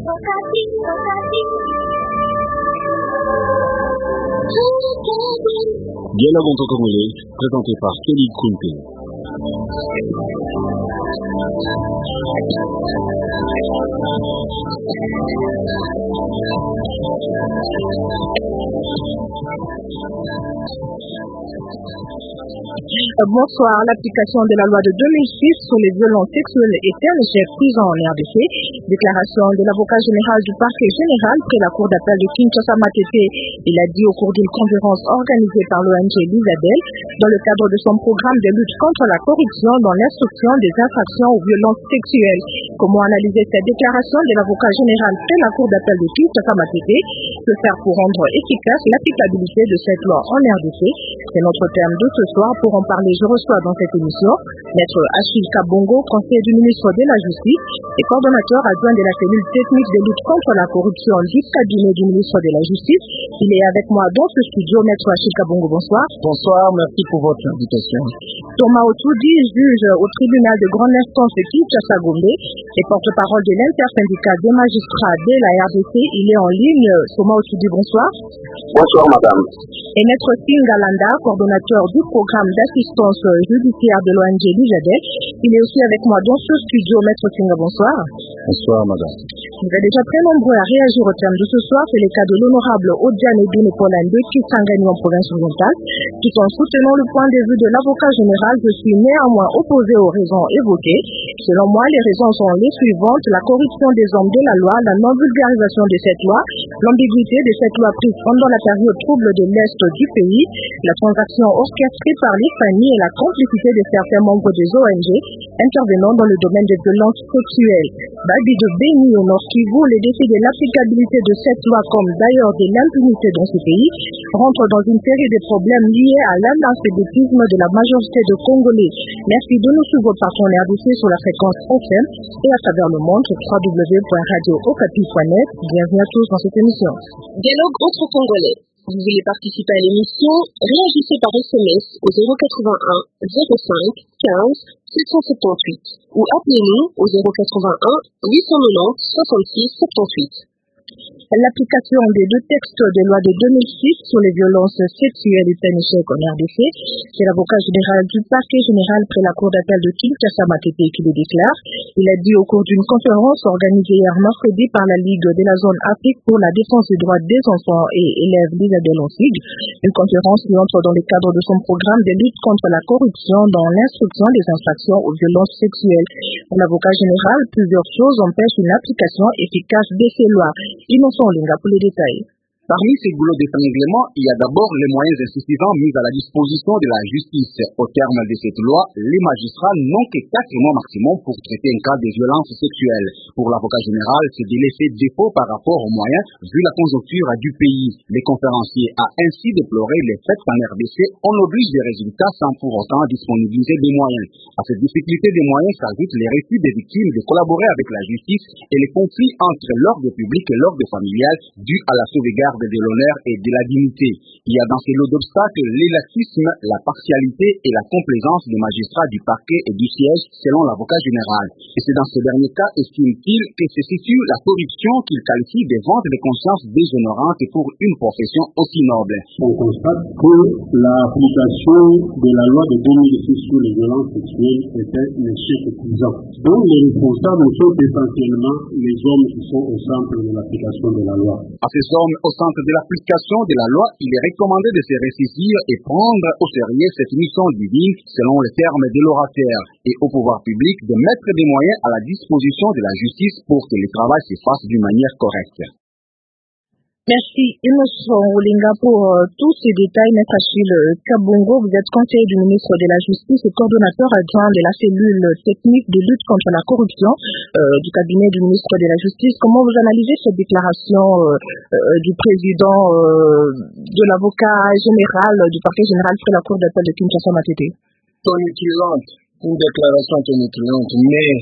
Dialogue en congolais, présenté par Kelly Kunte. Bonsoir. L'application de la loi de 2006 sur les violences sexuelles et terres prises en RDC. Déclaration de l'avocat général du parquet général près la cour d'appel de Kinshasa Matete. Il a dit au cours d'une conférence organisée par l'ONG L'Isabelle dans le cadre de son programme de lutte contre la corruption dans l'instruction des infractions aux violences sexuelles. Comment analyser cette déclaration de l'avocat général près la cour d'appel de Kinshasa Matete? Que faire pour rendre efficace l'applicabilité de cette loi en RDC? C'est notre thème de ce soir. Pour en parler, je reçois dans cette émission Maître Achille Kabongo, conseiller du ministre de la Justice et coordonnateur adjoint de la cellule technique de lutte contre la corruption du cabinet du ministre de la Justice. Il est avec moi dans ce studio. Maître Achille Kabongo, bonsoir. Bonsoir, merci pour votre invitation. Thomas Otoudi, juge au tribunal de grande instance de Kinshasa Gombe et porte-parole de l'intersyndicat des magistrats de la RDC. Il est en ligne. Thomas Otoudi, bonsoir. Bonsoir, madame. Et Maître Singalanda, coordonnateur du programme d'assistance judiciaire de l'ONG L'Isabelle. Il est aussi avec moi dans ce studio. Maître Singa, bonsoir. Bonsoir, madame. Vous êtes déjà très nombreux à réagir au thème de ce soir. C'est le cas de l'honorable Odiane Edine Pauline de Kisangani en province orientale. Tout en soutenant le point de vue de l'avocat général, je suis néanmoins opposé aux raisons évoquées. Selon moi, les raisons sont les suivantes: la corruption des hommes de la loi, la non-vulgarisation de cette loi, l'ambiguïté de cette loi prise pendant la période trouble de l'Est du pays, la transaction orchestrée par les familles et la complicité de certains membres des ONG intervenant dans le domaine des violences sexuelles. Babi de Béni au Nord Kivu, les défis de l'applicabilité de cette loi, comme d'ailleurs de l'impunité dans ce pays, rentrent dans une série de problèmes liés à l'analphabétisme de la majorité de Congolais. Merci de nous suivre par son RDC sur la fréquence FM et à travers le monde sur www.radio-okapi.net. Bienvenue à tous dans cette émission. Dialogue entre Congolais. Vous voulez participer à l'émission? Réagissez par SMS au 081 05 15 778 ou appelez-nous au 081 890 66 78. L'application des deux textes de loi de 2006 sur les violences sexuelles est un échec en RDC. C'est l'avocat général du parquet général près la cour d'appel de Kinshasa Matete qui le déclare. Il a dit au cours d'une conférence organisée hier mercredi par la Ligue de la zone Afrique pour la défense des droits des enfants et élèves l'Isabelle en SIG. Une conférence qui entre dans le cadre de son programme de lutte contre la corruption dans l'instruction des infractions aux violences sexuelles. Pour l'avocat général, plusieurs choses empêchent une application efficace de ces lois. Innocent Linga pour les détails. Parmi ces boulots d'étranglement, il y a d'abord les moyens insuffisants mis à la disposition de la justice. Au terme de cette loi, les magistrats n'ont que 4 mois maximum pour traiter un cas de violence sexuelle. Pour l'avocat général, ce délai fait défaut par rapport aux moyens vu la conjoncture du pays. Les conférenciers a ainsi déploré les faits qu'en RDC, on oblige des résultats sans pour autant disponibiliser des moyens. À cette difficulté des moyens s'ajoutent les refus des victimes de collaborer avec la justice et les conflits entre l'ordre public et l'ordre familial dus à la sauvegarde de l'honneur et de la dignité. Il y a dans ces lots d'obstacles l'élatisme, la partialité et la complaisance des magistrats du parquet et du siège selon l'avocat général. Et c'est dans ce dernier cas, estime-t-il, que se situe la corruption qu'il qualifie de vente de conscience déshonorante pour une profession aussi noble. On constate que l'application de la loi de 2006 sur les violences sexuelles était un échec épuisant. Donc les responsables sont essentiellement les hommes qui sont au centre de l'application de la loi. À ces hommes au centre de l'application de la loi, il est recommandé de se ressaisir et prendre au sérieux cette mission divine selon les termes de l'orateur et au pouvoir public de mettre des moyens à la disposition de la justice pour que le travail se fasse d'une manière correcte. Merci Innocent Olinga pour tous ces détails. Maître Achille Kabongo, vous êtes conseiller du ministre de la Justice et coordonnateur adjoint de la cellule technique de lutte contre la corruption du cabinet du ministre de la Justice. Comment vous analysez cette déclaration du président de l'avocat général du parquet général près la cour d'appel de Kinshasa Matete? Tonitulante, une déclaration tonitulante, mais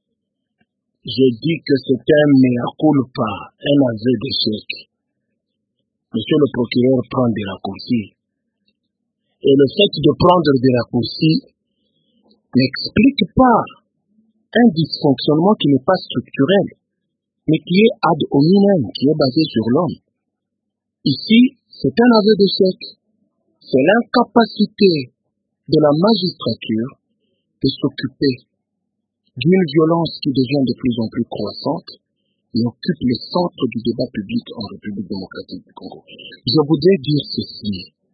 je dis que c'est un mea culpa, un aveu d'échec. Monsieur le procureur prend des raccourcis. Et le fait de prendre des raccourcis n'explique pas un dysfonctionnement qui n'est pas structurel. mais qui est ad hominem, qui est basé sur l'homme. Ici, c'est un aveu d'échec. C'est l'incapacité de la magistrature de s'occuper d'une violence qui devient de plus en plus croissante et occupe le centre du débat public en République démocratique du Congo. Je voudrais dire ceci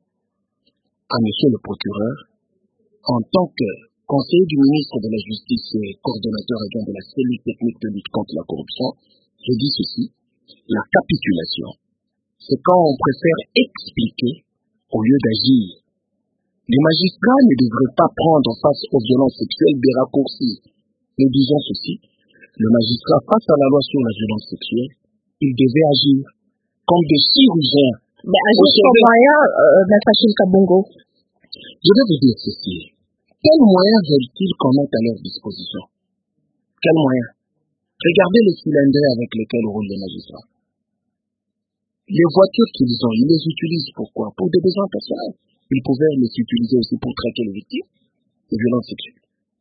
à monsieur le procureur, en tant que conseiller du ministre de la Justice et coordonnateur adjoint de la cellule technique de lutte contre la corruption, je dis ceci, la capitulation, c'est quand on préfère expliquer au lieu d'agir. Les magistrats ne devraient pas prendre face aux violences sexuelles des raccourcis. Nous disons ceci, le magistrat face à la loi sur la violence sexuelle, il devait agir comme des chirurgiens. Mais agir comme moyen, Maître Achille Kabongo. Je vais vous dire ceci. Quels moyens veulent-ils qu'on mette à leur disposition? Quels moyens? Regardez les cylindres avec lesquels roulent les magistrats. Les voitures qu'ils ont, ils les utilisent pourquoi? Pour des besoins personnels. Ils pouvaient les utiliser aussi pour traiter les victimes de violences sexuelles.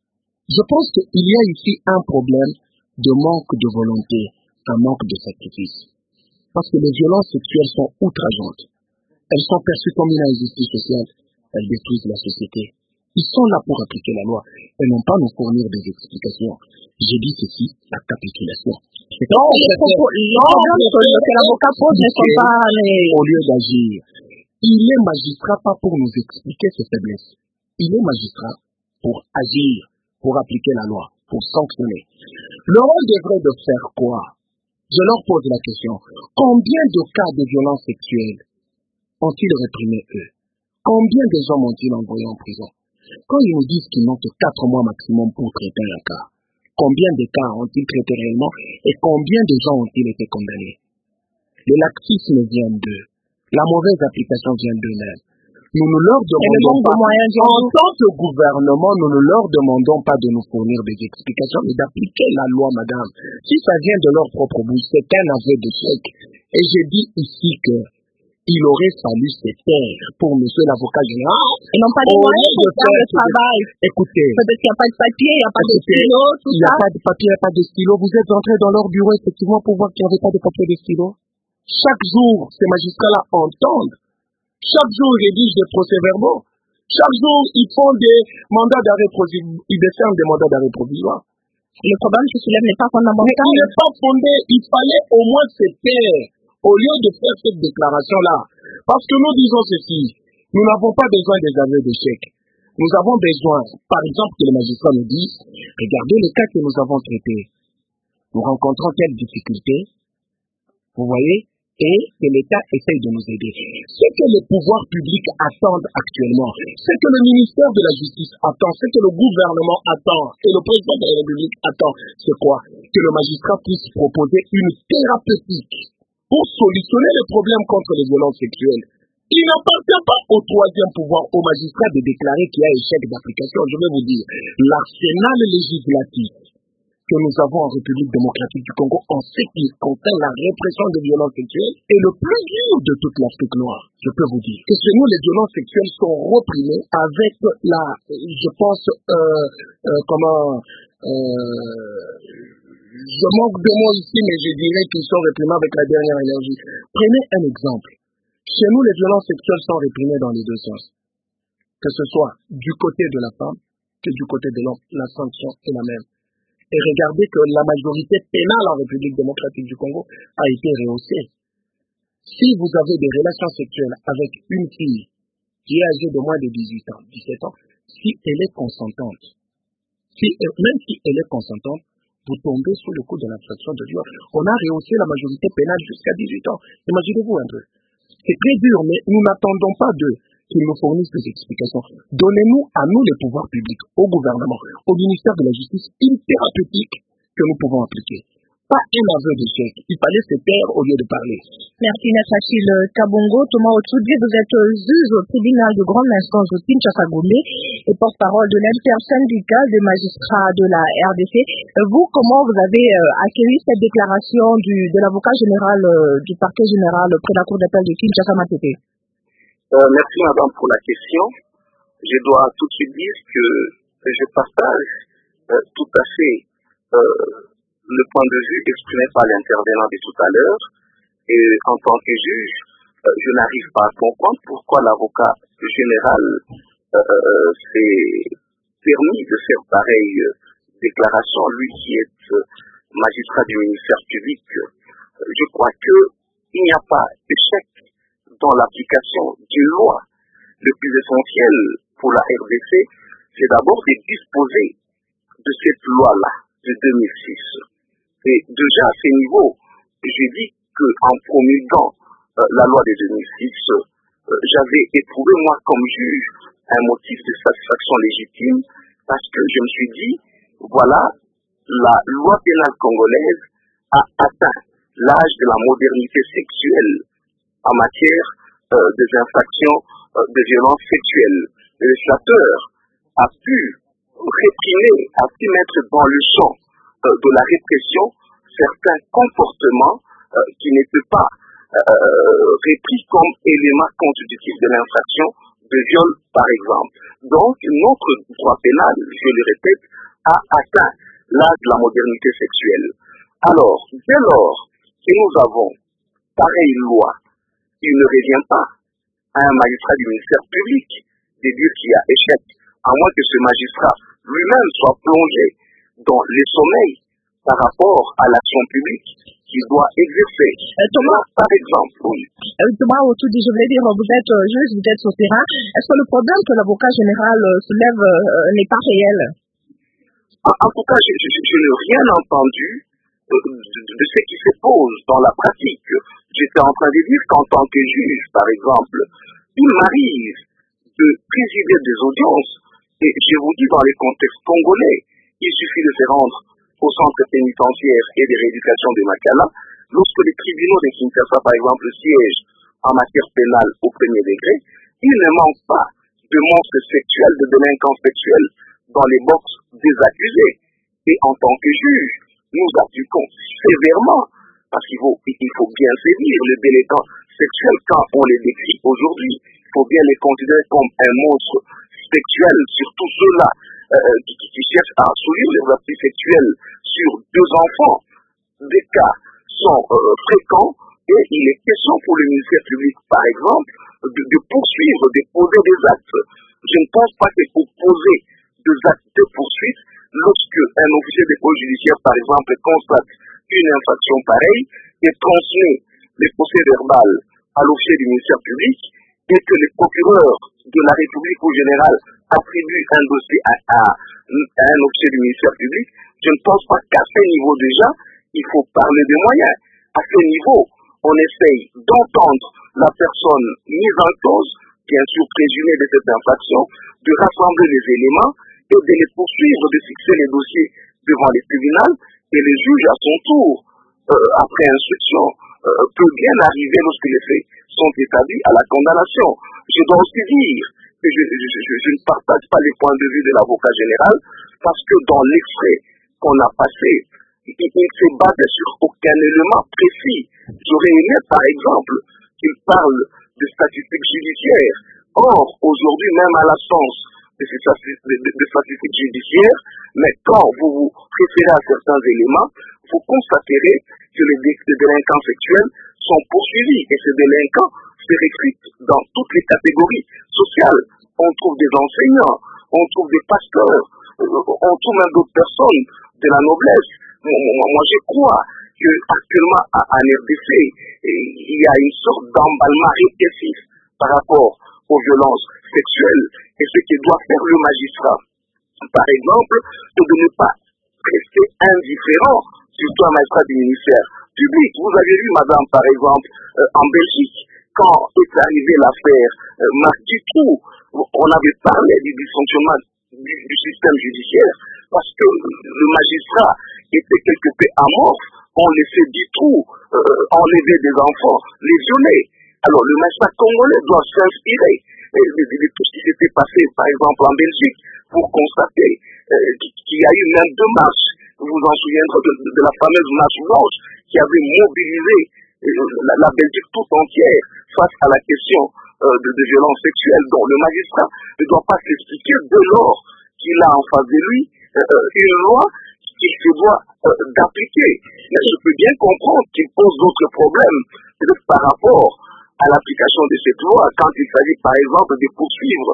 Je pense qu'il y a ici un problème de manque de volonté, un manque de sacrifice. Parce que les violences sexuelles sont outrageantes. Elles sont perçues comme une injustice sociale. Elles détruisent la société. Ils sont là pour appliquer la loi et non pas nous fournir des explications. J'ai dit ceci, la capitulation. Donc, les problèmes que l'avocat pose ne sont pas les... Au lieu d'agir, il est magistrat pas pour nous expliquer ses faiblesses. Il est magistrat pour agir, pour appliquer la loi, pour sanctionner. Le rôle devrait de faire quoi? Je leur pose la question. Combien de cas de violences sexuelles ont-ils réprimés eux? Combien de hommes ont-ils envoyés en prison? Quand ils nous disent qu'ils n'ont que 4 mois maximum pour traiter un cas, combien de cas ont-ils traité réellement et combien de gens ont-ils été condamnés? Le laxisme vient d'eux. La mauvaise application vient d'eux-mêmes. Nous ne leur demandons pas, en tant que gouvernement, nous ne leur demandons pas de nous fournir des explications, mais d'appliquer la loi, madame. Si ça vient de leur propre bouche, c'est un aveu d'échec. Et je dis ici que il aurait fallu se taire pour monsieur l'avocat général. Ils n'ont pas de moyens pour faire le travail. Écoutez. Peut-être qu'il n'y a pas de papier, il n'y a pas de stylo, tout ça. Il n'y a pas de papier, il n'y a pas de stylo. Vous êtes entré dans leur bureau, effectivement, pour voir qu'il n'y avait pas de papier et de stylo. Chaque jour, ces magistrats-là entendent. Chaque jour, ils rédigent des procès-verbaux. Chaque jour, ils font des mandats d'arrêt provisoire. Ils décernent des mandats d'arrêt provisoire. Le problème qui soulève n'est pas fondamental. Mais il n'est pas fondé. Il fallait au moins se taire au lieu de faire cette déclaration-là. Parce que nous disons ceci. Nous n'avons pas besoin des aveux d'échec. Nous avons besoin, par exemple, que les magistrats nous disent, regardez les cas que nous avons traités. Nous rencontrons telle difficulté. Vous voyez? Et que l'État essaye de nous aider. Ce que les pouvoirs publics attendent actuellement, ce que le ministère de la Justice attend, ce que le gouvernement attend, et le président de la République attend, c'est quoi? Que le magistrat puisse proposer une thérapeutique pour solutionner les problèmes contre les violences sexuelles. Il n'appartient pas au troisième pouvoir, au magistrat, de déclarer qu'il y a échec d'application. Je vais vous dire, l'arsenal législatif que nous avons en République démocratique du Congo en ce qui concerne la répression des violences sexuelles est le plus dur de toute l'Afrique noire. Je peux vous dire que chez nous, les violences sexuelles sont reprimées avec la, je pense, je manque de mots ici, mais je dirais qu'ils sont réprimés avec la dernière énergie. Prenez un exemple. Chez nous, les violences sexuelles sont réprimées dans les deux sens. Que ce soit du côté de la femme que du côté de l'homme. La sanction est la même. Et regardez que la majorité pénale en République démocratique du Congo a été rehaussée. Si vous avez des relations sexuelles avec une fille qui est âgée de moins de 18 ans, 17 ans, si elle est consentante, même si elle est consentante, vous tombez sous le coup de l'infraction de viol. On a rehaussé la majorité pénale jusqu'à 18 ans. Imaginez-vous un peu. C'est très dur, mais nous n'attendons pas d'eux qu'ils nous fournissent des explications. Donnez-nous à nous les pouvoirs publics, au gouvernement, au ministère de la Justice, une thérapeutique que nous pouvons appliquer. Pas un aveu d'échec. Il fallait se taire au lieu de parler. Merci, Maître Achille Kabongo. Thomas Otsudi, vous êtes juge au tribunal de grande instance de Kinshasa-Gombe et porte-parole de l'intersyndicale des magistrats de la RDC. Vous, comment vous avez accueilli cette déclaration de l'avocat général du parquet général près de la cour d'appel de Kinshasa-Matete? Merci, madame, pour la question. Je dois tout de suite dire que je partage tout à fait le point de vue exprimé par l'intervenant de tout à l'heure. Et en tant que juge, je n'arrive pas à comprendre pourquoi l'avocat général s'est permis de faire pareille déclaration, lui qui est magistrat du ministère public. Je crois qu'il n'y a pas d'échec dans l'application d'une loi. Le plus essentiel pour la RDC, c'est d'abord de disposer de cette loi-là de 2006. Et déjà à ce niveau, j'ai dit qu'en promulguant la loi de 2006, j'avais éprouvé moi comme juge un motif de satisfaction légitime parce que je me suis dit, voilà, la loi pénale congolaise a atteint l'âge de la modernité sexuelle en matière des infractions de violences sexuelles. Le législateur a pu réprimer, a pu mettre dans le champ de la répression certains comportements qui n'étaient pas repris comme élément constitutif de l'infraction de viol, par exemple. Donc, notre droit pénal, je le répète, a atteint l'âge de la modernité sexuelle. Alors, dès lors que nous avons pareille loi, il ne revient pas à un magistrat du ministère public de dire qu'il y a échec, à moins que ce magistrat lui-même soit plongé dans les sommeils par rapport à l'action publique qu'il doit exercer. Thomas, par exemple, oui. Thomas, au tout dit, je voulais dire, vous êtes juge, vous êtes sur terrain. Est-ce que le problème que l'avocat général soulève n'est pas réel? En tout cas, je n'ai rien entendu de ce qui se pose dans la pratique. J'étais en train de dire qu'en tant que juge, par exemple, il m'arrive de présider des audiences, et je vous dis dans les contextes congolais, il suffit de se rendre au centre pénitentiaire et de rééducation de Makala, lorsque les tribunaux de Kinshasa, par exemple, siègent en matière pénale au premier degré, il ne manque pas de monstres sexuels, de délinquants sexuels dans les boxes des accusés. Et en tant que juge, nous appliquons sévèrement, parce qu'il faut bien sévir les délinquants sexuels quand on les décrit aujourd'hui. Il faut bien les considérer comme un monstre sexuel, surtout ceux-là qui cherchent à assouvir les actes sexuels sur deux enfants. Des cas sont fréquents et il est question pour le ministère public, par exemple, de poursuivre, de poser des actes. Je ne pense pas que pour poser des actes de poursuite, lorsque un officier de police judiciaire, par exemple, constate une infraction pareille et transmet les procès-verbal à l'officier du ministère public et que le procureur de la République au général attribue un dossier à un officier du ministère public, je ne pense pas qu'à ce niveau déjà, il faut parler des moyens. À ce niveau, on essaye d'entendre la personne mise en cause, bien sûr présumée de cette infraction, de rassembler les éléments et de les poursuivre, de fixer les dossiers devant les tribunaux, et les juges à son tour, après instruction, peut bien arriver lorsque les faits sont établis à la condamnation. Je dois aussi dire que je ne partage pas les points de vue de l'avocat général, parce que dans l'extrait qu'on a passé, il ne se base sur aucun élément précis. J'aurais aimé, par exemple, qu'il parle de statistiques judiciaires. Or, aujourd'hui, même à l'absence de statistiques judiciaires, mais quand vous vous référez à certains éléments, vous constaterez que les délinquants sexuels sont poursuivis et ces délinquants se recrutent dans toutes les catégories sociales. On trouve des enseignants, on trouve des pasteurs, on trouve même d'autres personnes de la noblesse. Moi, je crois qu'actuellement en RDC, il y a une sorte d'emballement répressif par rapport aux violences sexuelles. Et ce que doit faire le magistrat, par exemple, c'est de ne pas rester indifférent, surtout un magistrat du ministère public. Vous avez vu, madame, par exemple, en Belgique, quand est arrivée l'affaire Marc Dutroux, on avait parlé du dysfonctionnement du système judiciaire parce que le magistrat était quelque peu amorphe, on laissait Dutroux enlever des enfants, les violer. Alors le magistrat congolais doit s'inspirer de tout ce qui s'était passé, par exemple en Belgique, pour constater qu'il y a eu même 2 marches. Vous vous en souviendrez de la fameuse marche blanche qui avait mobilisé la Belgique tout entière face à la question de violences sexuelles, dont le magistrat ne doit pas s'expliquer dès lors qu'il a en face de lui une loi qu'il se doit d'appliquer. Mais je peux bien comprendre qu'il pose d'autres problèmes, peut-être par rapport à l'application de cette loi, quand il s'agit par exemple de poursuivre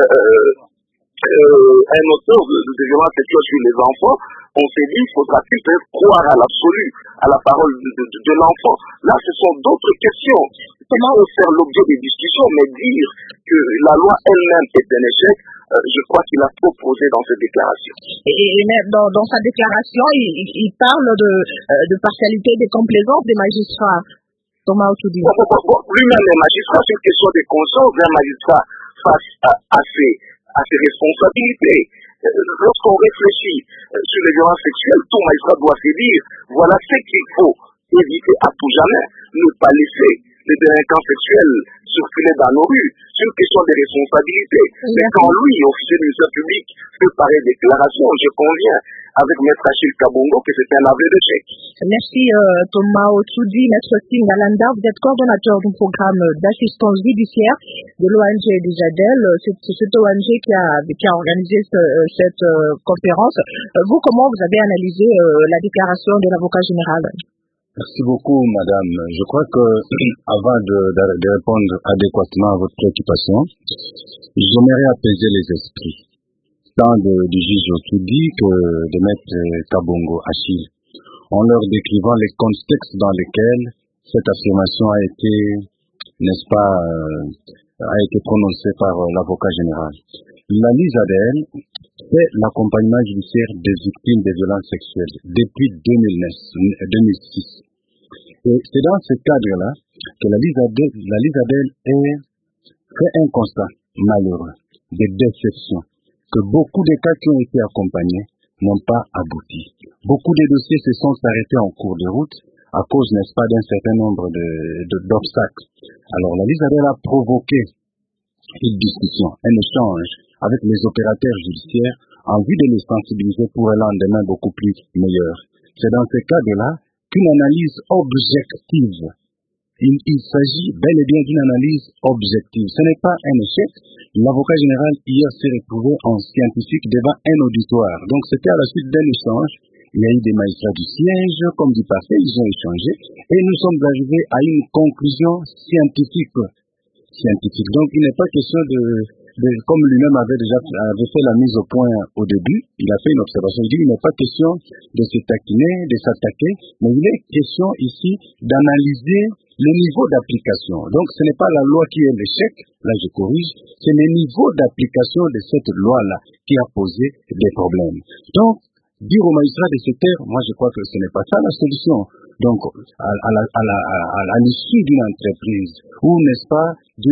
un auteur de violences sexuelles sur les enfants. On s'est dit, faudra-t-il peut-être croire à l'absolu, à la parole de l'enfant. Là, ce sont d'autres questions. Comment faire l'objet des discussions, mais dire que la loi elle-même est un échec, je crois qu'il a trop posé dans cette déclaration. Et même dans sa déclaration, il parle de partialité, de complaisance des magistrats. Thomas Otudi. Lui-même est magistrat, c'est une question de conscience d'un magistrat face à ses responsabilités. Lorsqu'on réfléchit sur les violences sexuelles, tout magistrat doit se dire, voilà ce qu'il faut éviter à tout jamais, ne pas laisser les délinquants sexuels circuler dans nos rues. C'est une question de responsabilité. Mais quand lui, officier du ministère public, fait pareille déclaration, je conviens avec Maître Achille Kabongo que c'est un aveu d'échec. Merci Thomas Otudi. Maître Singh Alanda, vous êtes coordonnateur du programme d'assistance judiciaire de l'ONG Dijadel. C'est cette ONG qui a organisé cette conférence. Vous, comment vous avez analysé la déclaration de l'avocat général? Merci beaucoup, madame. Je crois que, avant de répondre adéquatement à votre préoccupation, j'aimerais apaiser les esprits, tant du juge Otudi que de maître Kabongo Achille, en leur décrivant les contextes dans lesquels cette affirmation a été, n'est-ce pas, a été prononcée par l'avocat général. La LISADEL fait l'accompagnement judiciaire des victimes des violences sexuelles depuis 2006. Et c'est dans ce cadre-là que la LISADEL fait un constat malheureux, de déception, que beaucoup de cas qui ont été accompagnés n'ont pas abouti. Beaucoup de dossiers se sont arrêtés en cours de route à cause, n'est-ce pas, d'un certain nombre d'obstacles. Alors la LISADEL a provoqué une discussion, un échange avec les opérateurs judiciaires en vue de les sensibiliser pour un lendemain beaucoup plus meilleur. C'est dans ce cadre-là qu'une analyse objective, il s'agit bel et bien d'une analyse objective. Ce n'est pas un échec. L'avocat général hier s'est retrouvé en scientifique devant un auditoire. Donc c'était à la suite d'un échange. Il y a eu des magistrats du siège, comme du passé, ils ont échangé et nous sommes arrivés à une conclusion scientifique. Donc il n'est pas question comme lui-même avait fait la mise au point au début, il a fait une observation, il dit il n'est pas question de se taquiner, de s'attaquer, mais il est question ici d'analyser le niveau d'application. Donc ce n'est pas la loi qui est l'échec, là je corrige, c'est le niveau d'application de cette loi-là qui a posé des problèmes. Donc, dire aux magistrats de se taire, moi je crois que ce n'est pas ça la solution. Donc, à l'issue d'une entreprise, ou n'est-ce pas,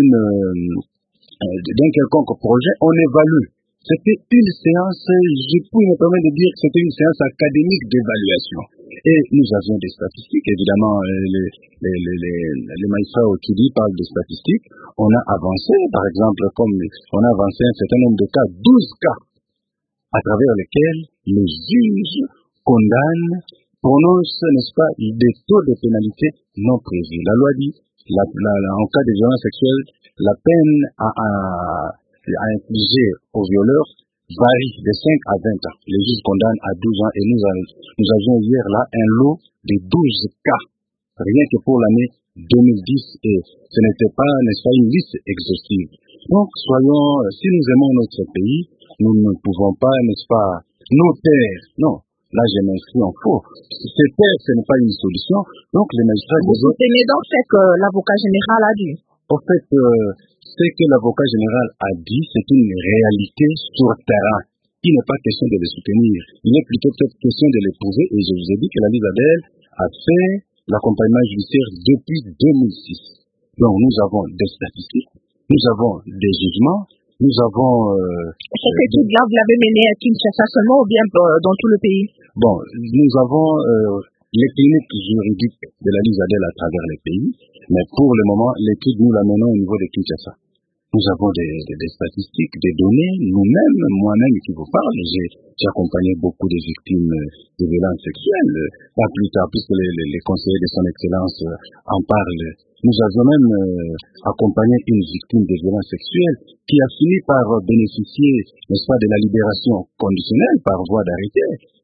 d'un quelconque projet, on évalue. C'était une séance, je peux me permettre de dire que c'était une séance académique d'évaluation. Et nous avions des statistiques, évidemment, les magistrats Otudi parlent de statistiques. On a avancé, par exemple, comme on a avancé un certain nombre de cas, 12 cas, à travers lesquels les juges condamnent, prononcent, n'est-ce pas, des taux de pénalité non prévus. La loi dit, en cas de violence sexuelle, la peine à infliger aux violeurs varie de 5 à 20 ans. Les juges condamnent à 12 ans et nous avions hier là un lot de 12 cas, rien que pour l'année 2010 et ce n'était pas, n'est-ce pas, une liste exhaustive. Donc, si nous aimons notre pays, nous ne pouvons pas, n'est-ce pas, nous taire. Non. Là, je m'inscris en faux. Se taire, ce n'est pas une solution. Donc, les magistrats... Vous soutenez donc ce que l'avocat général a dit? En fait, ce que l'avocat général a dit, c'est une réalité sur terrain. Il n'est pas question de le soutenir. Il est plutôt peut-être question de l'éprouver. Et je vous ai dit que la LISADEL a fait l'accompagnement judiciaire depuis 2006. Donc, nous avons des statistiques, nous avons des jugements, nous avons... Cette étude-là, vous l'avez menée à Kinshasa seulement ou bien dans tout le pays? Bon, nous avons les cliniques juridiques de la LISADEL à travers les pays, mais pour le moment, l'étude, nous la menons au niveau de Kinshasa. Nous avons des statistiques, des données, nous-mêmes, moi-même qui vous parle, j'ai accompagné beaucoup de victimes de violences sexuelles, pas plus tard, puisque les conseillers de son excellence en parlent. Nous avons même accompagné une victime de violences sexuelles qui a fini par bénéficier, n'est-ce pas, de la libération conditionnelle par voie d'arrêté.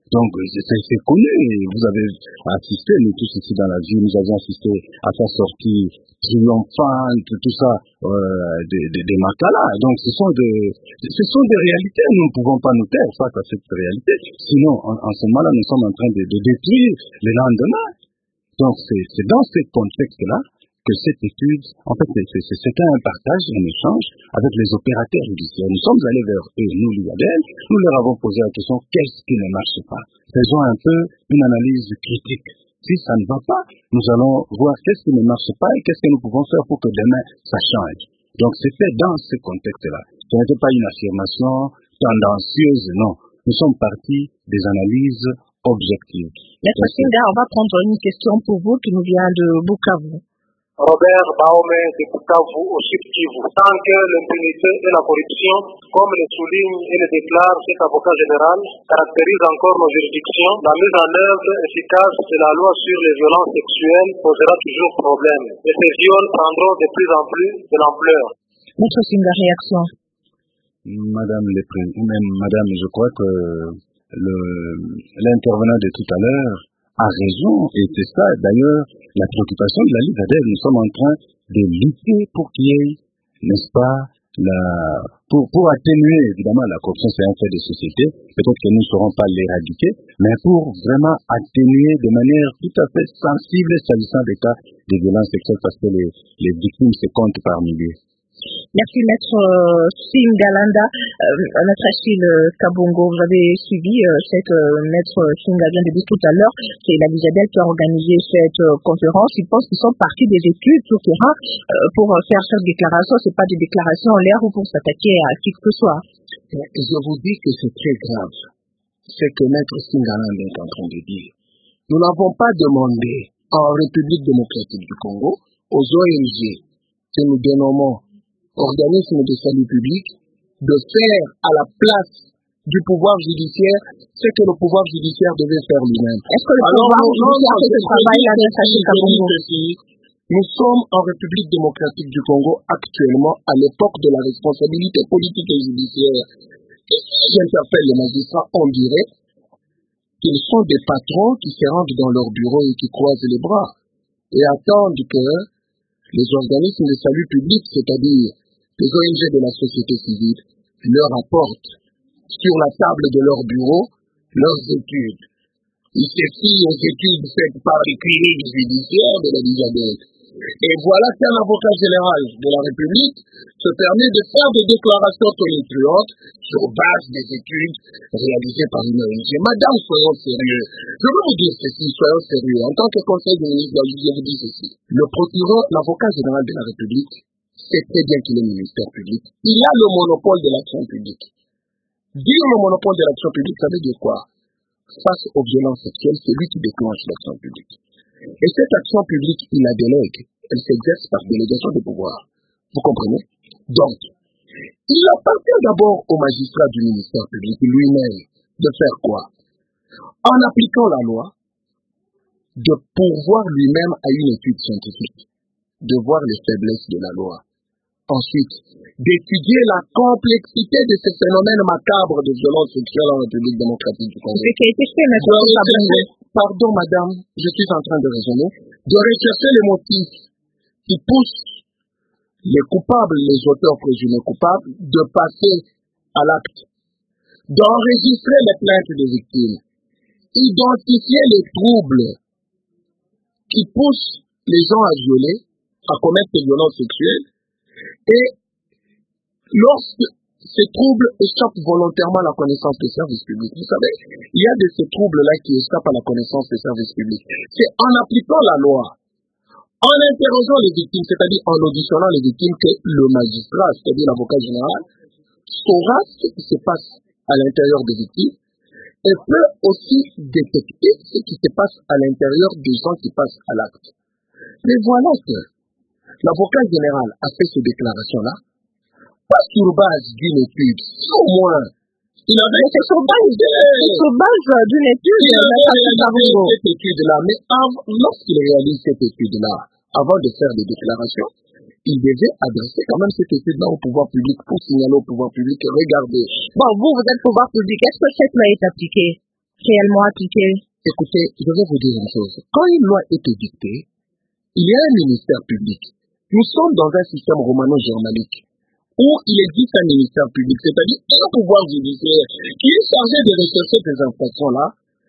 Donc, c'est connu. Vous avez assisté, nous tous ici dans la ville, nous avons assisté à sa sortie triomphante, tout ça, des Makala. Donc, ce sont des réalités. Nous ne pouvons pas nous taire face à cette réalité. Sinon, en ce moment-là, nous sommes en train de détruire les lendemains. Donc, c'est dans ce contexte-là que cette étude, en fait, c'était un partage, un échange avec les opérateurs judiciaires. Nous sommes allés vers eux, nous, l'IADEL, nous leur avons posé la question, qu'est-ce qui ne marche pas? Faisons un peu une analyse critique. Si ça ne va pas, nous allons voir qu'est-ce qui ne marche pas et qu'est-ce que nous pouvons faire pour que demain, ça change. Donc, c'était dans ce contexte-là. Ce n'était pas une affirmation tendancieuse, non. Nous sommes partis des analyses objectives. Maître Singa, on va prendre une question pour vous qui nous vient de Bukavu. Robert Baome de Bukavu au Sud Kivu. Tant que l'impunité et la corruption, comme le souligne et le déclare cet avocat général, caractérisent encore nos juridictions, la mise en œuvre efficace de la loi sur les violences sexuelles posera toujours problème. Et ces viols prendront de plus en plus de l'ampleur. Maître Singa, réaction. Madame, je crois que l'intervenant de tout à l'heure a raison, et c'est ça d'ailleurs la préoccupation de la Ligue ADEL. Nous sommes en train de lutter pour qu'il y ait, n'est-ce pas, pour atténuer, évidemment, la corruption, c'est un fait de société, peut-être que nous ne saurons pas l'éradiquer, mais pour vraiment atténuer de manière tout à fait sensible s'agissant des cas de violences sexuelles, parce que les victimes se comptent par milliers. Merci Maître Singalanda. Maître Achille Kabongo, vous avez suivi cette Maître Singa vient de dire tout à l'heure, c'est la Ligue ADEL qui a organisé cette conférence. Ils pensent qu'ils sont partis des études sur terrain pour faire cette déclaration. C'est pas des déclarations en l'air ou pour s'attaquer à qui que ce soit. Je vous dis que c'est très grave ce que Maître Singalanda est en train de dire. Nous n'avons pas demandé en République démocratique du Congo aux ONG que nous dénommons organisme de salut public, de faire à la place du pouvoir judiciaire ce que le pouvoir judiciaire devait faire lui-même. Est-ce que le pouvoir judiciaire fait ce travail-là? Nous sommes en République démocratique du Congo actuellement à l'époque de la responsabilité politique et judiciaire. J'interpelle les magistrats, on dirait qu'ils sont des patrons qui se rendent dans leur bureau et qui croisent les bras et attendent que les organismes de salut public, c'est-à-dire les ONG de la société civile, leur apportent sur la table de leur bureau leurs études. Ils se fient aux études faites par les cliniques judiciaires de la Ligue ADEL. Et voilà qu'un avocat général de la République se permet de faire des déclarations tonitruantes sur base des études réalisées par une ONG. Madame, soyons sérieux. Je veux vous dire ceci, soyons sérieux. En tant que conseil du ministre, je vous dis ceci. Le procureur, l'avocat général de la République, sait très bien qu'il est ministère public. Il a le monopole de l'action publique. Dire le monopole de l'action publique, ça veut dire quoi? Face aux violences sexuelles, c'est lui qui déclenche l'action publique. Et cette action publique, il la délègue. Elle s'exerce par délégation de pouvoir. Vous comprenez? Donc, il appartient d'abord au magistrat du ministère public lui-même de faire quoi? En appliquant la loi, de pourvoir lui-même à une étude scientifique, de voir les faiblesses de la loi. Ensuite, d'étudier la complexité de ces phénomènes macabres de violence sexuelle en République démocratique du Congo. Ce qui a été fait, pardon madame, je suis en train de raisonner, de rechercher les motifs qui poussent les coupables, les auteurs présumés coupables, de passer à l'acte, d'enregistrer les plaintes des victimes, identifier les troubles qui poussent les gens à violer, à commettre des violences sexuelles, et lorsque ces troubles échappent volontairement à la connaissance des services publics, vous savez, il y a de ces troubles-là qui échappent à la connaissance des services publics. C'est en appliquant la loi, en interrogeant les victimes, c'est-à-dire en auditionnant les victimes, que le magistrat, c'est-à-dire l'avocat général, saura ce qui se passe à l'intérieur des victimes et peut aussi détecter ce qui se passe à l'intérieur des gens qui passent à l'acte. Mais voilà que l'avocat général a fait ces déclarations-là, pas sur base d'une étude, au moins. Il avait été sur base d'une étude. Cette étude-là, mais lorsqu'il réalise cette étude-là, avant de faire des déclarations, il devait adresser quand même cette étude-là au pouvoir public pour signaler au pouvoir public, regardez. Bon, vous êtes pouvoir public, est-ce que cette loi est appliquée? réellement appliquée? Écoutez, je vais vous dire une chose. Quand une loi est édictée, il y a un ministère public. Nous sommes dans un système romano-germanique où il existe un ministère public, c'est-à-dire un pouvoir judiciaire qui est chargé de rechercher ces infractions-là,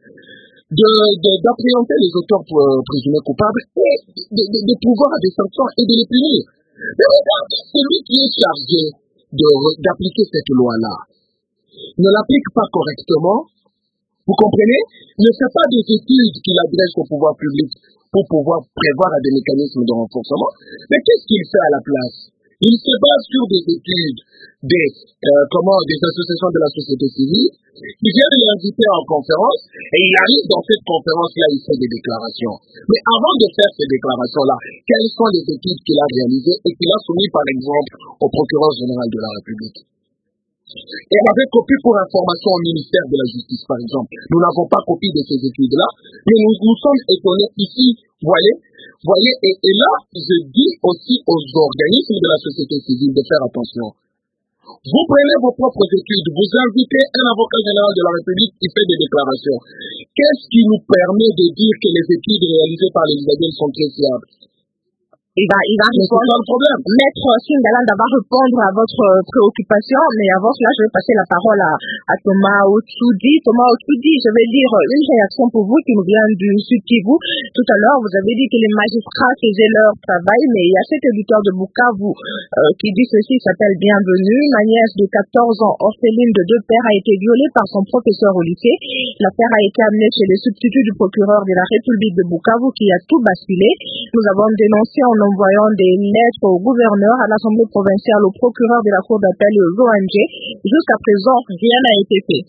d'appréhender les auteurs présumés coupables et de pouvoir à des sanctions et de les punir. Mais regardez, celui qui est chargé d'appliquer cette loi-là ne l'applique pas correctement. Vous comprenez? Ne fait pas des études qu'il adresse au pouvoir public pour pouvoir prévoir des mécanismes de renforcement. Mais qu'est-ce qu'il fait à la place? Il se base sur des études des associations de la société civile. Il vient de les inviter en conférence et il arrive dans cette conférence-là, il fait des déclarations. Mais avant de faire ces déclarations-là, quelles sont les études qu'il a réalisées et qu'il a soumises par exemple au procureur général de la République? Et on avait copie pour information au ministère de la Justice, par exemple. Nous n'avons pas copie de ces études-là, mais nous sommes étonnés ici, voyez, et là, je dis aussi aux organismes de la société civile de faire attention. Vous prenez vos propres études, vous invitez un avocat général de la République qui fait des déclarations. Qu'est-ce qui nous permet de dire que les études réalisées par les Israéliens sont très fiables? Il va répondre. Maître Singalanda va répondre à votre préoccupation, mais avant cela, je vais passer la parole à Thomas Otsoudi. Thomas Otsoudi, je vais dire une réaction pour vous qui nous vient du Sud Kivu. Tout à l'heure, vous avez dit que les magistrats faisaient leur travail, mais il y a cet éditeur de Bukavu qui dit ceci, il s'appelle Bienvenue. Ma nièce de 14 ans, orpheline de 2 pères, a été violée par son professeur au lycée. L'affaire a été amenée chez le substitut du procureur de la République de Bukavu qui a tout basculé. Nous avons dénoncé en envoyant des lettres au gouverneur, à l'Assemblée provinciale, au procureur de la Cour d'appel et aux ONG. Jusqu'à présent, rien n'a été fait.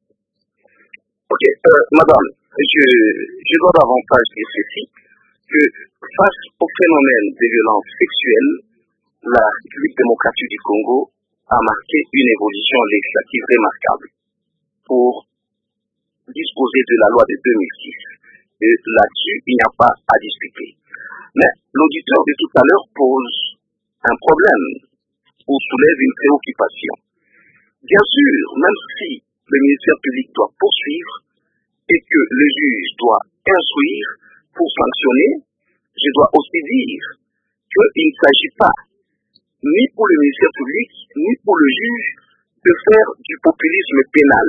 Ok, madame, je dois davantage dire ceci, que face au phénomène des violences sexuelles, la République démocratique du Congo a marqué une évolution législative remarquable pour disposer de la loi de 2006. Et là-dessus, il n'y a pas à discuter. Mais l'auditeur de tout à l'heure pose un problème ou soulève une préoccupation. Bien sûr, même si le ministère public doit poursuivre et que le juge doit instruire pour sanctionner, je dois aussi dire qu'il ne s'agit pas, ni pour le ministère public, ni pour le juge, de faire du populisme pénal.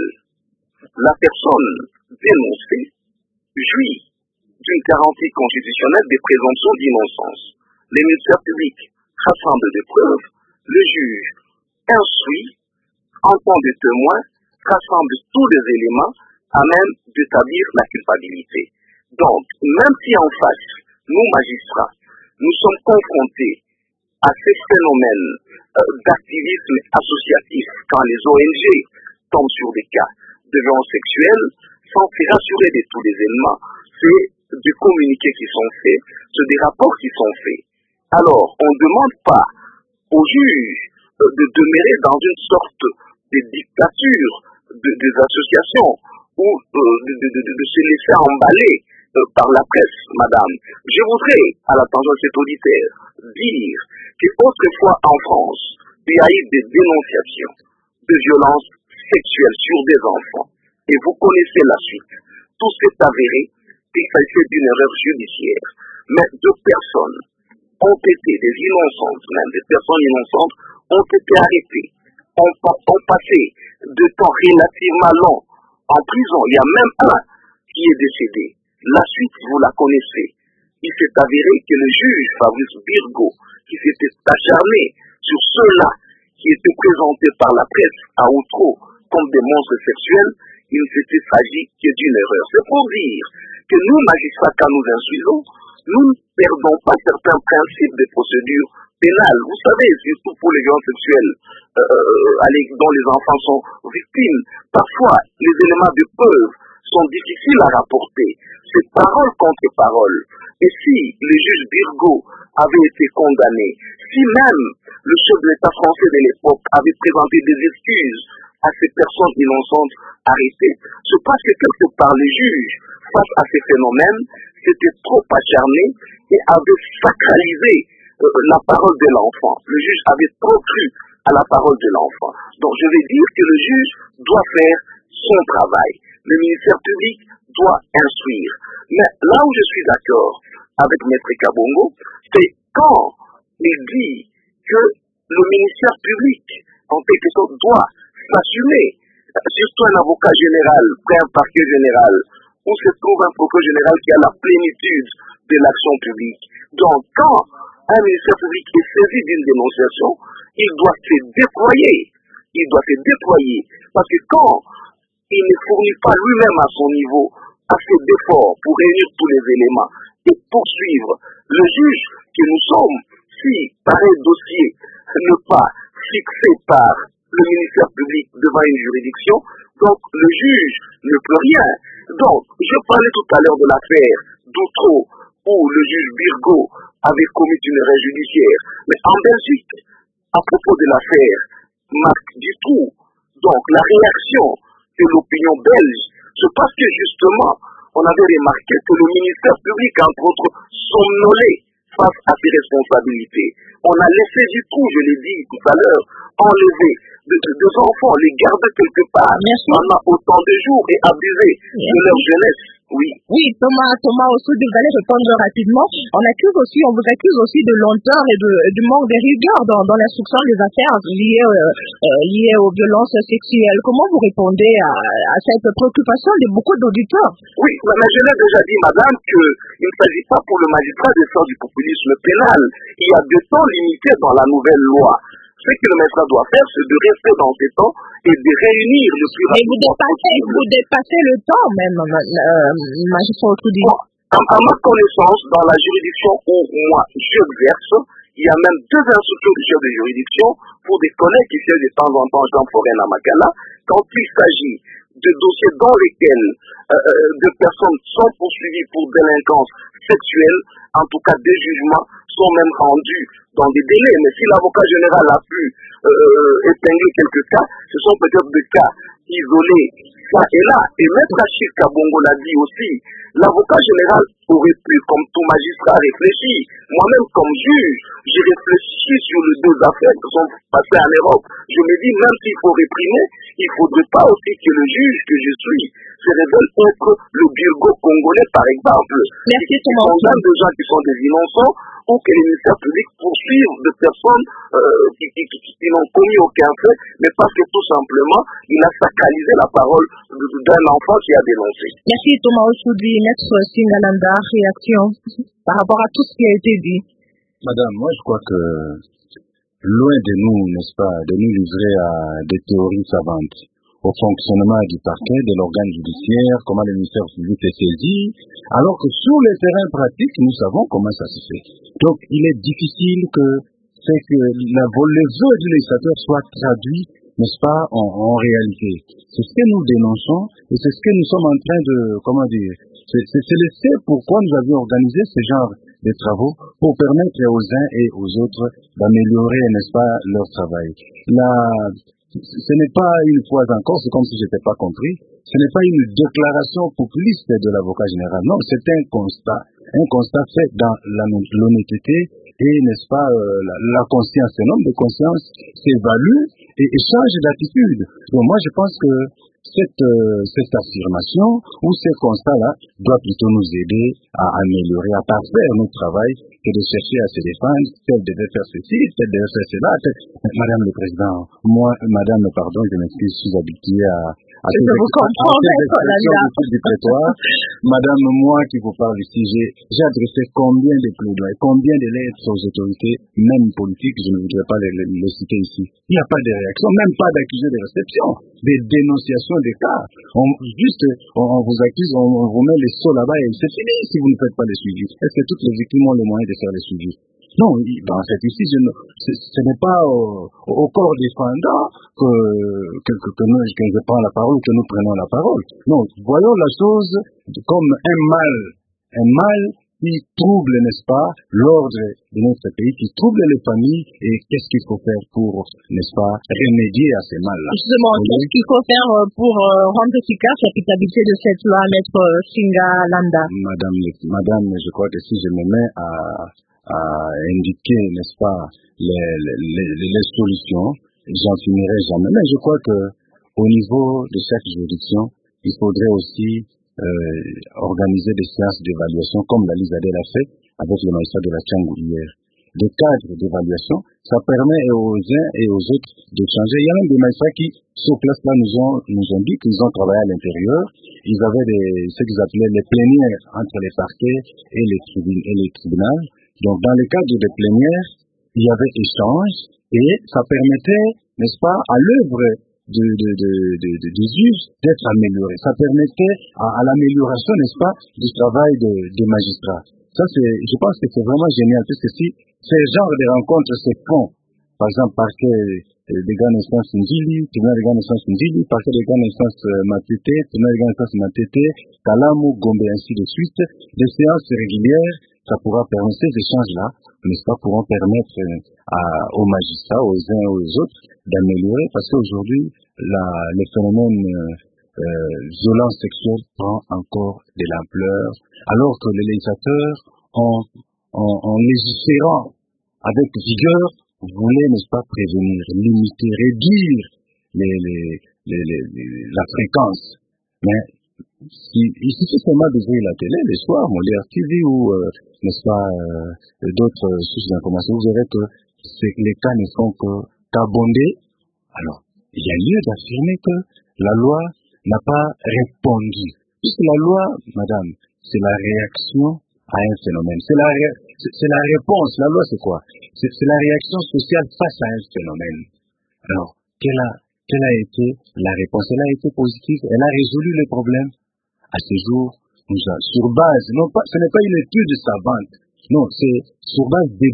La personne dénoncée jouit d'une garantie constitutionnelle des présomptions d'innocence. Les ministères publics rassemblent des preuves, le juge instruit, entend des témoins, rassemble tous les éléments à même d'établir la culpabilité. Donc, même si en face, nous magistrats, nous sommes confrontés à ces phénomènes d'activisme associatif quand les ONG tombent sur des cas de violence sexuelle, sans se rassurer de tous les éléments, c'est des communiqués qui sont faits, c'est des rapports qui sont faits. Alors, on ne demande pas aux juges de demeurer dans une sorte de dictature des associations ou de se laisser emballer par la presse, madame. Je voudrais, à l'attention de cet auditeur, dire qu'autrefois en France, il y a eu des dénonciations de violences sexuelles sur des enfants. Et vous connaissez la suite. Tout s'est avéré qu'il s'agissait d'une erreur judiciaire. Mais 2 personnes ont été, des innocentes, même des personnes innocentes, ont été arrêtées, ont passé de temps relativement long en prison. Il y a même un qui est décédé. La suite, vous la connaissez. Il s'est avéré que le juge Fabrice Birgo, qui s'était acharné sur ceux-là qui étaient présentés par la presse à outro comme des monstres sexuels, il ne s'était agi que d'une erreur. C'est pour dire que nous, magistrats, quand nous instruisons, nous ne perdons pas certains principes de procédure pénale. Vous savez, surtout pour les violences sexuelles dont les enfants sont victimes, parfois les éléments de preuve sont difficiles à rapporter. C'est parole contre parole. Et si le juge Birgo avait été condamné, si même le chef de l'État français de l'époque avait présenté des excuses à ces personnes innocentes arrêtées, c'est parce que quelque part les juges, face à ces phénomènes, s'étaient trop acharnés et avaient sacralisé la parole de l'enfant. Le juge avait trop cru à la parole de l'enfant. Donc je vais dire que le juge doit faire son travail. Le ministère public doit instruire. Mais là où je suis d'accord avec Maître Kabongo, c'est quand il dit que le ministère public, en quelque sorte, doit s'assumer, surtout un avocat général, un parquet général, où se trouve un procureur général qui a la plénitude de l'action publique. Donc, quand un ministère public est saisi d'une dénonciation, il doit se déployer. Il doit se déployer. Parce que quand il ne fournit pas lui-même à son niveau assez d'efforts pour réunir tous les éléments et poursuivre le juge que nous sommes, si pareil dossier n'est pas fixé par le ministère public devant une juridiction, donc le juge ne peut rien. Donc, je parlais tout à l'heure de l'affaire d'Outreau, où le juge Birgo avait commis une erreur judiciaire. Mais en Belgique, à propos de l'affaire Marc Dutroux, donc la réaction de l'opinion belge, c'est parce que justement, on avait remarqué que le ministère public, entre autres, somnolait face à ses responsabilités. On a laissé Dutroux, je l'ai dit tout à l'heure, enlever des enfants, les garder quelque part pendant autant de jours et abuser de leur jeunesse. Oui. Oui, Thomas aussi devait répondre rapidement. On vous accuse aussi de lenteur et du manque de rigueur dans l'instruction des affaires liées aux violences sexuelles. Comment vous répondez à cette préoccupation de beaucoup d'auditeurs? Oui, mais je l'ai déjà dit, madame, qu'il ne s'agit pas pour le magistrat de faire du populisme pénal. Il y a des temps limités dans la nouvelle loi. Ce que le magistrat doit faire, c'est de rester dans ces temps et de réunir le plus rapidement possible. Vous dépassez le temps même, magistrat Otoudi. À ma connaissance, dans la juridiction où moi j'exerce, il y a même 2 instructeurs du chef de juridiction pour des collègues qui siègent de temps en temps Jean Forêt à Makala, quand il s'agit de dossiers dans lesquels des personnes sont poursuivies pour délinquance sexuelle, en tout cas des jugements sont même rendus dans des délais. Mais si l'avocat général a pu épingler quelques cas, ce sont peut-être des cas isolés, ça et là. Et Maître Achille Kabongo l'a dit aussi, l'avocat général aurait pu, comme tout magistrat, réfléchir. Moi-même, comme juge, j'ai réfléchi sur les 2 affaires qui sont passées en Europe. Je me dis, même s'il faut réprimer, il ne faudrait pas aussi que le juge que je suis se révèle être le Birgo congolais, par exemple. Merci, qui condamne des gens qui sont des innocents, ou que les ministères publics poursuivent des personnes qui n'ont commis aucun fait, mais parce que tout simplement, il a sacralisé la parole d'un enfant qui a dénoncé. Merci Thomas Otoudi. Maître Singalanda, réaction par rapport à tout ce qui a été dit. Madame, moi je crois que loin de nous, n'est-ce pas, de nous livrer à des théories savantes, au fonctionnement du parquet, de l'organe judiciaire, comment le ministère public est saisi, alors que sur le terrain pratique, nous savons comment ça se fait. Donc, il est difficile que les vœux du législateur soient traduits, n'est-ce pas, en réalité. C'est ce que nous dénonçons et c'est ce que nous sommes en train de, c'est pourquoi nous avions organisé ce genre de travaux pour permettre aux uns et aux autres d'améliorer, n'est-ce pas, leur travail. Ce n'est pas une fois encore, c'est comme si je n'étais pas compris, ce n'est pas une déclaration populiste de l'avocat général. Non, c'est un constat fait dans l'honnêteté et, n'est-ce pas, la conscience. Un homme de conscience s'évalue et change d'attitude. Donc moi, je pense que cette affirmation ou ce constat-là doit plutôt nous aider à améliorer, à parfaire notre travail que de chercher à se défendre. Tel devait faire ceci, tel devait faire cela. Madame le Président, madame, pardon, je m'excuse, je suis habitué à ces expressions du prétoire. Madame, moi qui vous parle ici, j'ai adressé combien de plaidoyers, combien de lettres aux autorités, même politiques, je ne voudrais pas les citer ici. Il n'y a pas de réaction, même pas d'accusé de réception, des dénonciations des cas. On vous accuse, on vous met les sauts là-bas et c'est fini si vous ne faites pas les suivis. Est-ce que toutes les victimes ont les moyens de faire les suivis? Non, en fait, ici, ce n'est pas au corps défendant que je prends la parole, que nous prenons la parole. Non, voyons la chose comme un mal qui trouble, n'est-ce pas, l'ordre de notre pays, qui trouble les familles, et qu'est-ce qu'il faut faire pour, n'est-ce pas, remédier à ces mal-là. Justement, qu'est-ce qu'il faut faire pour rendre efficace l'applicabilité de cette loi, Maître Singalanda? Madame, je crois que si je me mets à indiquer, n'est-ce pas, les solutions, j'en finirai jamais. Mais je crois que au niveau de chaque juridiction, il faudrait aussi organiser des séances d'évaluation comme la LISADEL a fait avec le magistrat de la Tchangou hier. Des cadres d'évaluation, ça permet aux uns et aux autres d'échanger. Il y a même des magistrats qui, sur place là, nous ont dit qu'ils ont travaillé à l'intérieur. Ils avaient ce qu'ils appelaient les plénières entre les parquets et les tribunaux. Donc, dans le cadre des plénières, il y avait échange et ça permettait, n'est-ce pas, à l'œuvre du juge d'être amélioré. Ça permettait à l'amélioration, n'est-ce pas, du travail des magistrats. Ça, je pense que c'est vraiment génial, parce que si ce genre de rencontres se font, par exemple, parquet des grandes instances Njili, tribunal des grandes instances Njili, parquet des grandes instances Matete, tribunal des grandes instances Matete, Kalamu, Gombe, ainsi de suite, des séances régulières, ça pourra permettre, ces échanges-là, n'est-ce pas, pourront permettre aux magistrats, aux uns et aux autres, d'améliorer, parce qu'aujourd'hui, le phénomène violence sexuelle prend encore de l'ampleur, alors que les législateurs, en légiférant avec vigueur, voulaient, n'est-ce pas, prévenir, limiter, réduire la fréquence. Mais il suffit seulement d'ouvrir la télé le soir, Molière TV ou, n'est-ce pas, d'autres sources d'information, vous verrez que les cas ne font qu'abonder. Alors, il y a lieu d'affirmer que la loi n'a pas répondu. Puisque la loi, madame, c'est la réaction à un phénomène. C'est la réponse. La loi, c'est quoi? C'est la réaction sociale face à un phénomène. Alors, quelle a été la réponse? Elle a été positive. Elle a résolu le problème. À ce jour, sur base, ce n'est pas une étude savante. Non, c'est sur base des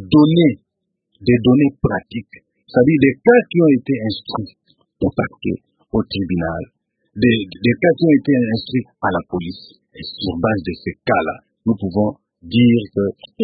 données pratiques. C'est-à-dire des cas qui ont été instruits au parquet, au tribunal, des cas qui ont été instruits à la police. Et sur base de ces cas-là, nous pouvons dire que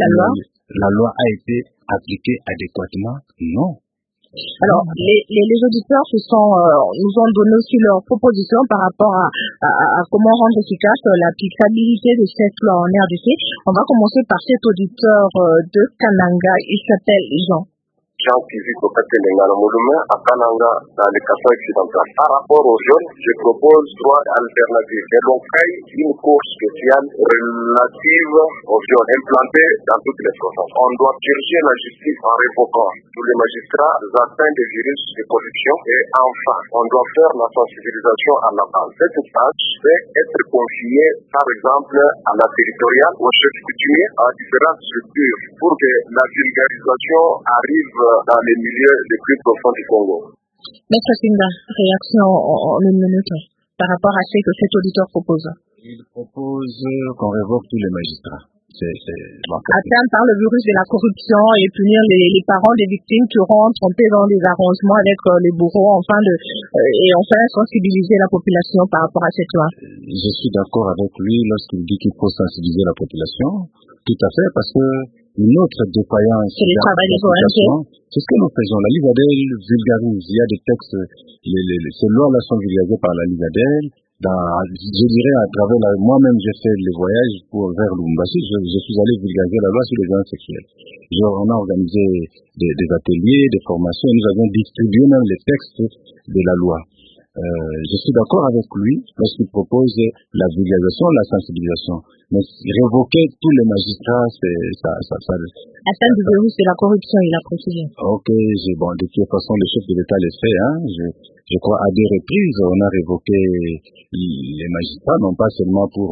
la loi a été appliquée adéquatement? Non. Alors, les auditeurs nous ont donné aussi leurs propositions par rapport à comment rendre efficace l'applicabilité de cette loi en RDC. On va commencer par cet auditeur de Kananga. Il s'appelle Jean. Jean qui vit au Katelenga, le monument à Kananga, dans les Kassai occidentales. Par rapport aux jeunes, je propose 3 alternatives. Et donc, une cour spéciale relative aux viols implantée dans toutes les provinces. On doit diriger la justice en révoquant tous les magistrats atteints de virus de corruption. Et enfin, on doit faire la sensibilisation à la base. Cette tâche peut être confiée, par exemple, à la territoriale, au chef coutumier, à différentes structures, pour que la vulgarisation arrive dans les milieux les plus profonds du Congo. Maître Singa, réaction en une minute par rapport à ce que cet auditeur propose. Il propose qu'on révoque tous les magistrats. Atteint par le virus de la corruption et punir les parents des victimes qui auront trompé dans des arrangements avec les bourreaux, et enfin sensibiliser la population par rapport à cette loi. Je suis d'accord avec lui lorsqu'il dit qu'il faut sensibiliser la population, tout à fait, parce que une autre défaillance, c'est le travail des ONG. C'est ce que nous faisons. La LISADEL vulgarise. Il y a des textes, ces lois-là sont vulgarisées par la LISADEL. Je dirais à travers moi-même j'ai fait le voyage vers Lubumbashi, je suis allé vulgariser la loi sur les violences sexuelles. On a organisé des ateliers, des formations, et nous avons distribué même les textes de la loi. Je suis d'accord avec lui lorsqu'il propose la vulgarisation, la sensibilisation. Mais révoquer tous les magistrats, ça. Atteinte du virus de la corruption, il a précisé. Ok, de toute façon, le chef de l'État le fait, hein. Je crois à 2 reprises, on a révoqué les magistrats, non pas seulement pour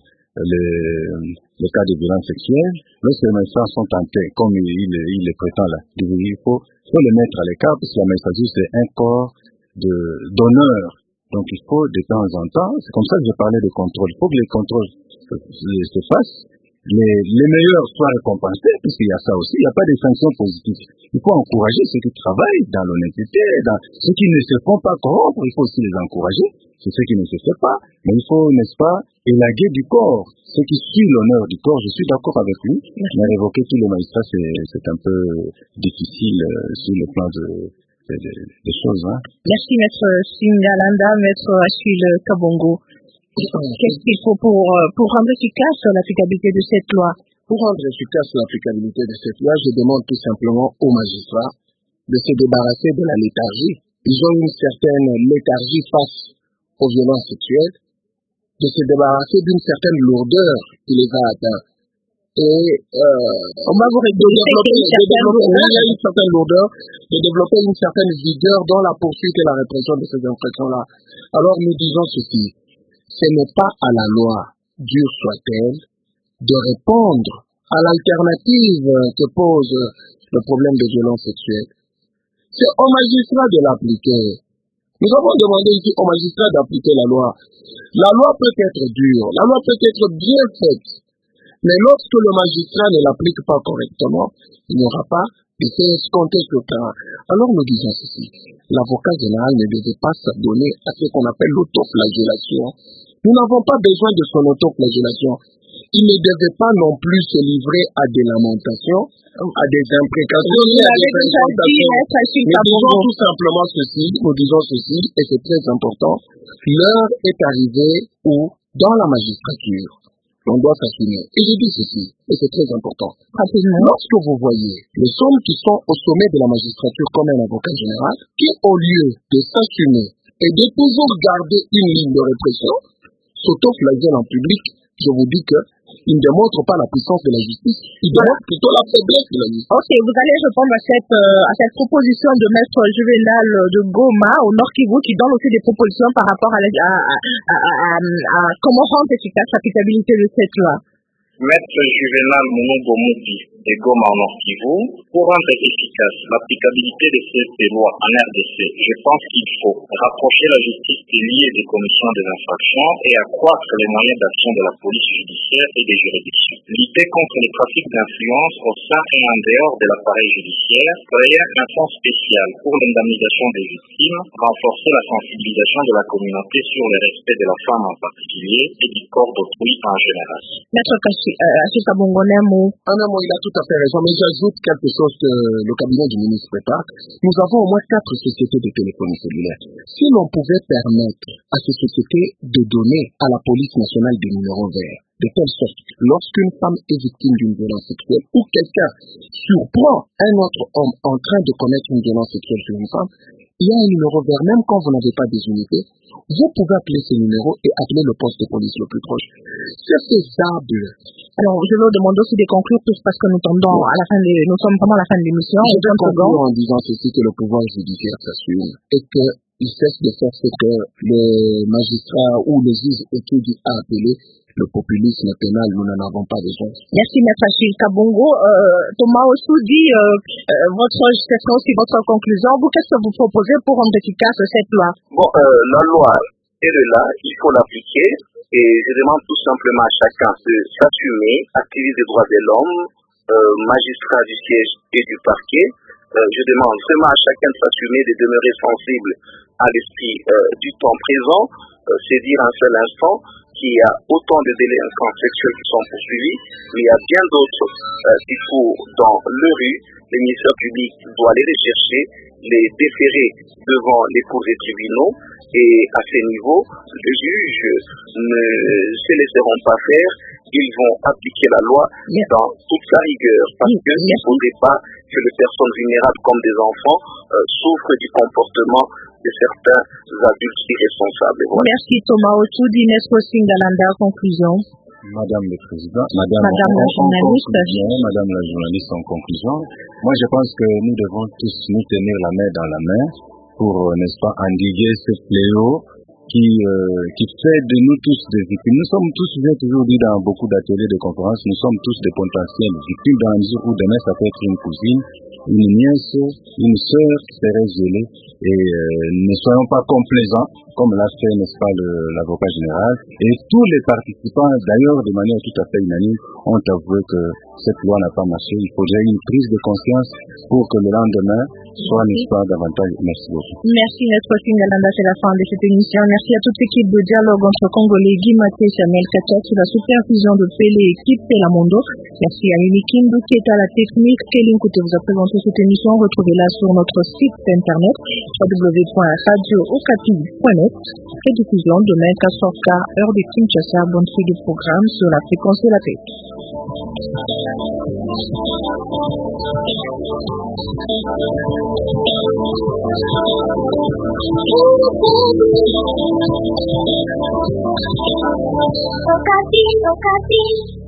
le cas de violence sexuelle. Lorsque les magistrats sont tentés, comme il le prétend là, il faut les mettre à l'écart, parce que la magistrature, c'est un corps d'honneur. Donc il faut de temps en temps, c'est comme ça que je parlais de contrôle. Il faut que les contrôles se fassent, les meilleurs soient récompensés, puisqu'il y a ça aussi, il n'y a pas de sanctions positives. Il faut encourager ceux qui travaillent dans l'honnêteté, dans ceux qui ne se font pas corrompre, il faut aussi les encourager, c'est ceux qui ne se font pas, mais il faut, n'est-ce pas, élaguer du corps, ceux qui suivent l'honneur du corps. Je suis d'accord avec lui, mais révoquer tous les magistrats, c'est un peu difficile sur le plan des choses. Hein. Merci Maître Singalanda, Maître Achille Kabongo. Qu'est-ce qu'il faut pour rendre efficace l'applicabilité de cette loi? Pour rendre efficace l'applicabilité de cette loi, je demande tout simplement aux magistrats de se débarrasser de la léthargie ils ont une certaine léthargie face aux violences sexuelles, de se débarrasser d'une certaine lourdeur qui les a atteints. Et on va vous développer une certaine lourdeur, de développer une certaine vigueur dans la poursuite et la répression de ces infractions-là. Alors nous disons ceci, ce n'est pas à la loi, dure soit-elle, de répondre à l'alternative que pose le problème des violences sexuelles. C'est aux magistrats de l'appliquer. Nous avons demandé ici aux magistrats d'appliquer la loi. La loi peut être dure, la loi peut être bien faite, mais lorsque le magistrat ne l'applique pas correctement, il n'y aura pas d'effet escompté sur le terrain. Alors nous disons ceci, l'avocat général ne devait pas s'adonner à ce qu'on appelle l'autoflagellation. Nous n'avons pas besoin de son autoflagellation. Il ne devait pas non plus se livrer à des lamentations, à des imprécations. Nous disons tout simplement ceci, et c'est très important, l'heure est arrivée où, dans la magistrature, on doit s'assumer. Et je dis ceci, et c'est très important. Lorsque vous voyez les hommes qui sont au sommet de la magistrature comme un avocat général, qui au lieu de s'assumer et de toujours garder une ligne de répression, s'autoflagellent en public, je vous dis qu'ils ne démontrent pas la puissance de la justice, ils démontrent plutôt la faiblesse de la justice. Ok, vous allez répondre à cette proposition de maître Juvenal de Goma au Nord Kivu qui donne aussi des propositions par rapport à comment rendre efficace l'applicabilité de cette loi. Maître Juvenal Mounougomoudi de Goma au Nord Kivu, pour rendre efficace l'applicabilité de cette loi en RDC, je pense qu'il faut rapprocher la justice des liés des commissions des infractions et accroître les moyens d'action de la police judiciaire et des juridictions. Lutter contre le trafic d'influence au sein et en dehors de l'appareil judiciaire, créer un fonds spécial pour l'indemnisation des victimes, renforcer la sensibilisation de la communauté sur le respect de la femme en particulier et du corps d'autrui en général. Maître Assis Kabongonemo. Il a tout à fait raison, mais j'ajoute quelque chose que le cabinet du ministre prépare. Nous avons au moins 4 sociétés de téléphonie cellulaire. Si l'on pouvait permettre à ces sociétés de donner à la police nationale des numéros verts, de telle sorte que lorsqu'une femme est victime d'une violence sexuelle ou quelqu'un surprend un autre homme en train de commettre une violence sexuelle sur une femme, il y a un numéro vert, même quand vous n'avez pas des unités, vous pouvez appeler ce numéro et appeler le poste de police le plus proche. C'est faisable. Alors, je vais vous demander aussi de conclure tous parce que nous sommes vraiment à la fin de l'émission. Je vais conclure en disant ceci, que le pouvoir judiciaire s'assume et qu'il cesse de faire ce que le magistrat ou le juge étudie a appelé le populisme pénal. Nous n'en avons pas besoin. Merci, Maître Achille Kabongo. Thomas Ossoudi, ce sera aussi votre conclusion. Vous, qu'est-ce que vous proposez pour rendre efficace cette loi? Bon, la loi est là, il faut l'appliquer. Et je demande tout simplement à chacun de s'assumer, activiste des droits de l'homme, magistrat du siège et du parquet. Je demande vraiment à chacun de s'assumer, de demeurer sensible à l'esprit du temps présent. C'est dire un seul instant qu'il y a autant de délinquants sexuels qui sont poursuivis, mais il y a bien d'autres qu'il faut dans le rue. Les ministères publics doivent aller les chercher, les déférer devant les cours et tribunaux. Et à ce niveau, les juges ne se laisseront pas faire, ils vont appliquer la loi dans toute sa rigueur, parce qu'il ne faudrait pas que les personnes vulnérables comme des enfants souffrent du comportement de certains adultes irresponsables. Voilà. Merci Thomas Ossoudi, Nesco Singalanda, conclusion. Madame le Président, Madame la journaliste en conclusion, moi je pense que nous devons tous nous tenir la main dans la main pour, n'est-ce pas, endiguer ce fléau qui fait de nous tous des victimes. Nous sommes tous, j'ai toujours dit dans beaucoup d'ateliers de conférences, nous sommes tous des potentiels victimes dans la mesure où demain ça peut être une cousine, une nièce, une sœur qui serait violée. Et ne soyons pas complaisants, comme l'a fait, n'est-ce pas, l'avocat général. Et tous les participants, d'ailleurs, de manière tout à fait unanime, ont avoué que cette loi n'a pas marché. Il faudrait une prise de conscience pour que le lendemain soit, n'est-ce pas, davantage. Merci beaucoup. Merci, Maître Singalanda, c'est la fin de cette émission. Merci à toute l'équipe de dialogue entre Congolais, Guy Maté, Samuel Katia, sous la supervision de Pélé et Kip Pelamondo. Merci à Mimi Kindu qui est à la technique. Kéline Kouté vous a présenté cette émission. Retrouvez-la sur notre site internet www.radio-okapi.net. Rediffusion demain 14h, heure de Kinshasa. Bonne suite du programme sur la fréquence de la paix. Okapi.